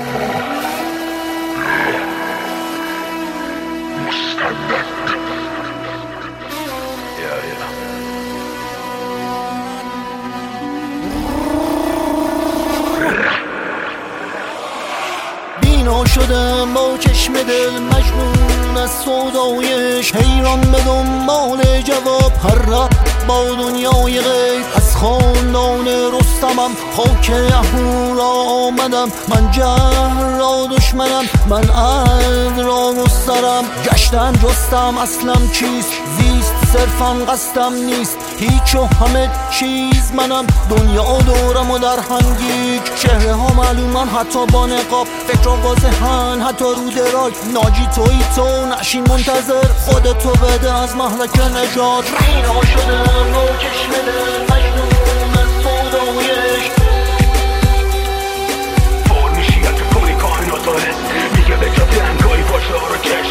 بینا شدم با چشم دل مجنون از سودایش، حیران به دنبال جواب هر رب با دنیای غیب. از خاندان رستمم خاک اهورا آمدم، من جهل را دشمنم، من عدل را مسترم. گشتم جستم اصلم چیست، زیست صرفا قصدم نیست، هیچ و همه چیز منم. دنیا دورم و در هنگیج، چهره ها معلومم حتی با نقاب، فکر واضحن حتی رو درای. ناجی توی تو نشین منتظر، خودتو بده از مهلک نجات. بینا شدم با چشم دل مجنون از سودایش، فور میشی یا تو کنی کائنات داره، میگه به جا دنگایی باشه رو کش.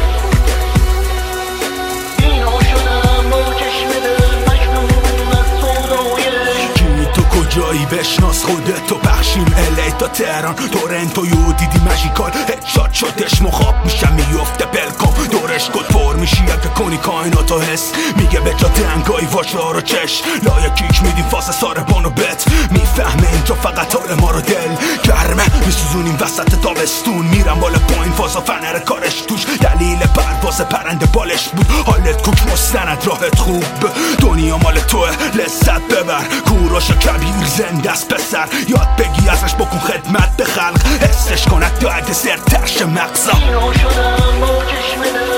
بینا شدم با چشم دل مجنون از سودایش. کی تو کجایی بشناس خودتو، بخشیم الی تا تهران تورنتو یو دیدی مژیکال هدشات شدش مخاب میشم میفته بلکام دورش کد. پر میشی اگه کنی کائناتو حس، میگه به جا دنگایی واشه رو چش. لایه کیک میدیم فاس ساربانو بت، میفهمه اینجا فقط حال ما رو دل گرمه. میسوزونیم وسط تابستون، میرم بالا پایین فازا فنر کارش توش. دلیل پرواز پرنده بالش بود، حالت کوک مستند راحت خوب. دنیا مال توه لذت ببر، کوروش کبیر زنده است پسر. یاد بگی ازش بکن خدمت به خلق، حسش کند تا اگه زرترش مغزا. بینا شدم با چشم دل